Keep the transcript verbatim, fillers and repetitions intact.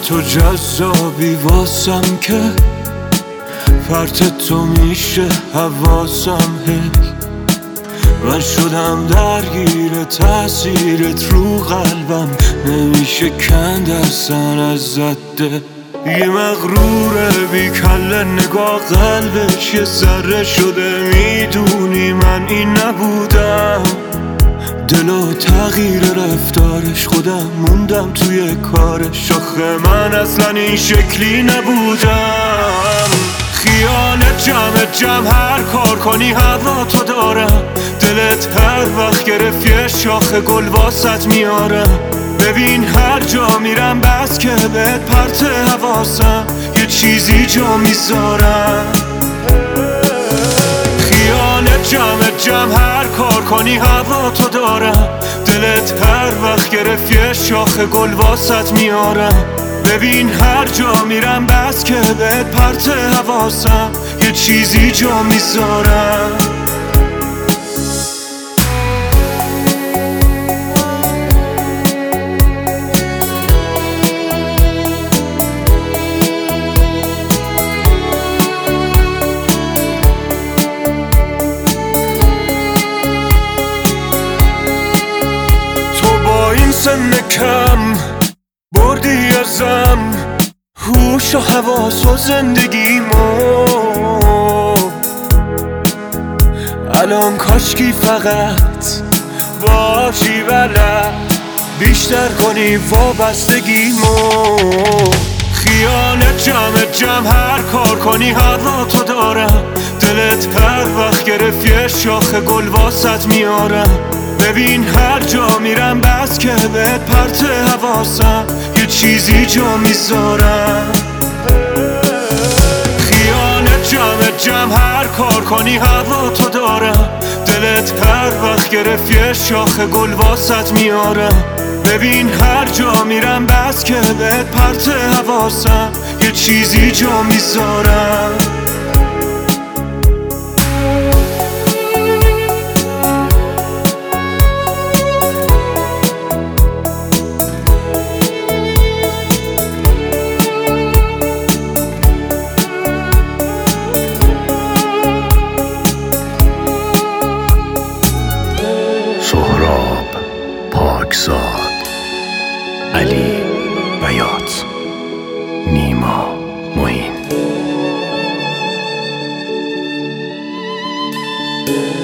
تو جذابی واسم که فرط تو میشه حواسم هی من شدم درگیر تأثیرت رو قلبم نمیشه کند اصلا از زده یه مغروره بی کله نگاه قلبش یه ذره شده میدونی من این نبودم دلو تغییر رفتارش خودم موندم توی کارش آخه من اصلا این شکلی نبودم خیال جمع جمع هر کار کنی هوا تو دارم دلت هر وقت گرفت یه شاخه گل واسط میارم ببین هر جا میرم بس که بهت پرت حواسم یه چیزی جا میذارم خیال جمع جمع هر کار کنی هوا تو دارم دلت هر وقت گرفت یه شاخه گل واسط میارم ببین هر جا میرم بس که بهت پرت حواسم یه چیزی جا میذارم سن کم بردی ازم هوش و حواس و زندگیمو الان کاشکی فقط باشی بلد بیشتر کنی وابستگیمو خیال جمع جمع هر کار کنی هوا تو دارم دلت هر وقت گرفت یه شاخه گل واسط میارم ببین هر جا میرم بس که بهت پرت حواسم یه چیزی جا میذارم خیال جمع جمع هر کار کنی هوا تو دارم دلت هر وقت گرفت یه شاخه گل واسط میارم ببین هر جا میرم بس که بهت پرت حواسم یه چیزی جا میذارم سهراب پاکزاد، علی بیات، نیما معین.